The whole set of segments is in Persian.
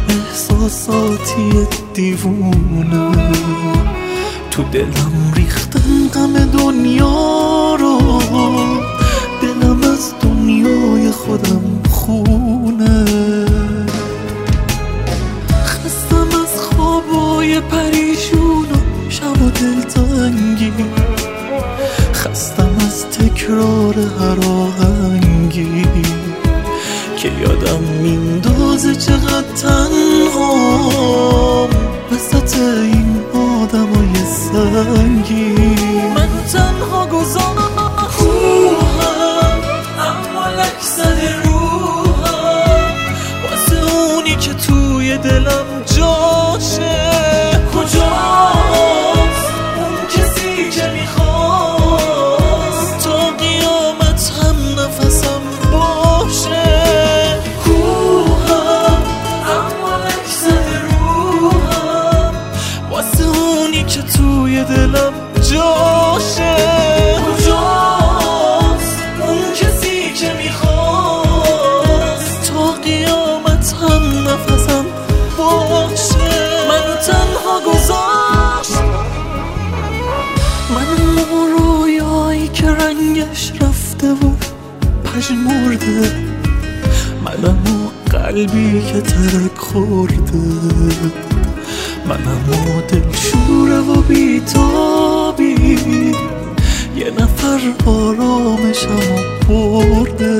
احساساتی دیوونه، تو دلم ریختم غم دنیا رو، دلم از دنیای خودم خونه. خستم از خوابای پریشون و شب و دلتنگی، خستم از تکرار هر آهنگی که یادم میندازه چقدر تنهام وسط این آدمای سنگی. من تنها گذارم روحم، اما لک زده روحم واسه اونی که توی دلم جاشه. کجاست اون کسی که میخواست تا قیامت هم نفسم باشه. روحم اما لک زده روحم واسه اونی که توی دلم جاشه. کجاست اون کسی که میخواست تا قیامت هم نفسم باشه. من تنها گذاشت من رویایی که رنگش رفته و پژمرده، منم و قلبی که ترک خورده، منم و دلشوره و بیتابی، یه نفر آرامشم برده،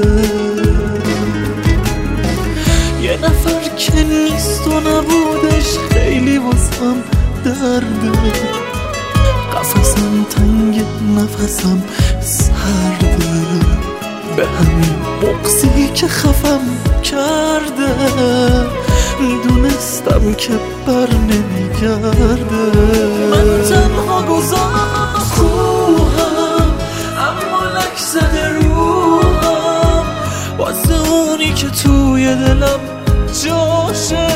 یه نفر که نیست و نبودش خیلی واسم درده. قفسم تنگ نفسم سرده، به همین بغضی که خفم کرده، میدونستم که بر نمیگرده. من تنها گذاشت روحم، اما لک زده روحم واسه اونی که توی دلم جاشه.